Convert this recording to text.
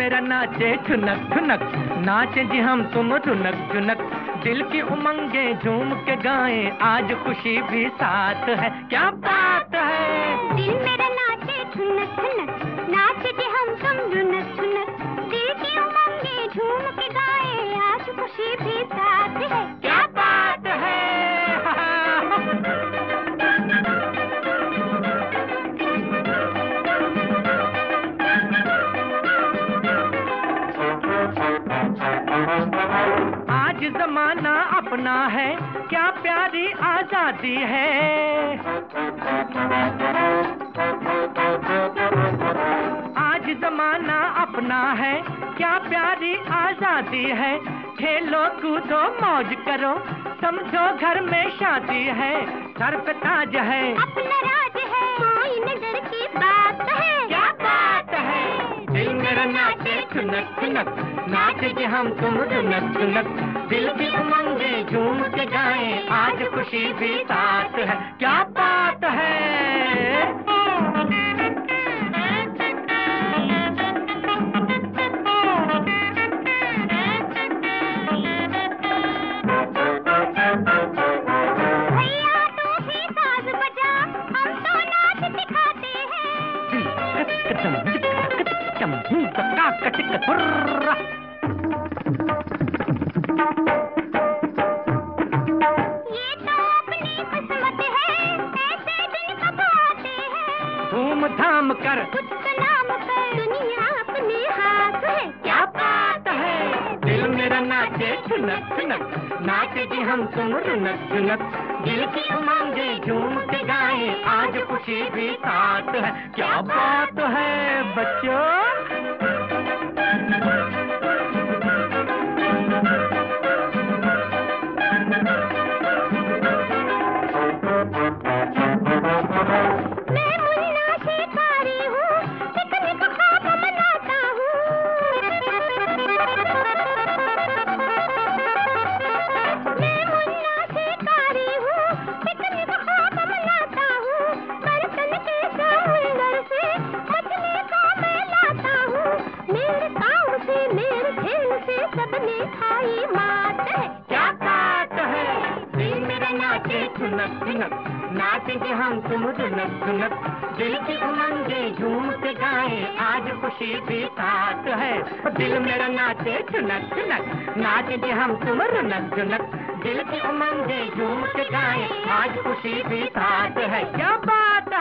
मेरा नाचे ठुनक ठुनक, नाचे जी हम तुम रुनक झुनक, दिल की उमंगे झूम के गाएं, आज खुशी भी साथ है, क्या बात है। दिल मेरा नाचे ठुनक ठुनक, नाचे जी हम तुम रुनक झुनक, दिल की उमंगे झूम के गाएं, आज खुशी भी साथ है, क्या बात है। आज जमाना अपना है, क्या प्यारी आजादी है। आज जमाना अपना है, क्या प्यारी आजादी है, खेलो कूदो मौज करो, समझो घर में शादी है, सर पे ताज है, अपना राज है, कोई न डर की बात है, क्या बात है। दिल मेरा नाचे ठुनक ठुनक, नाचे जी हम तुम रुनक झुनक, दिल की उमंगे झूम के गाएं, आज खुशी भी साथ है, क्या बात है। भैया तू भी साज बजा, हम तो नाच दिखाते हैं। ये तो अपनी किस्मत है, ऐसे दिन कब आते हैं। धूम धाम कर कुछ तो नाम कर, दुनिया अपने हाथ है, क्या बात है। दिल मेरा नाचे ठुनक ठुनक, नाचे जी हम तुम रुनक झुनक, दिल की उमंगे झूम के गाएं, आज खुशी भी साथ है, क्या बात है बच्चों। मैं मुन्ना शिकारी हूँ, पिकनिक ख्वाब मनाता हूँ। मैं मुन्ना शिकारी हूँ, पिकनिक ख्वाब मनाता हूँ, बर्तन के समुंदर से मछली को मैं लाता हूँ, मेरे काम से मेरे खेल से सबने खाई मात है, क्या बात है। दिल मेरा नाचे ठुनक ठुनक, नाचे जी हम तुम रुनक झुनक, दिल की उमंगे झूम के गाएं, आज खुशी भी साथ है। दिल मेरा नाचे ठुनक ठुनक, नाचे जी हम तुम रुनक झुनक, दिल की उमंगे झूम के गाएं, आज खुशी भी साथ है, क्या बात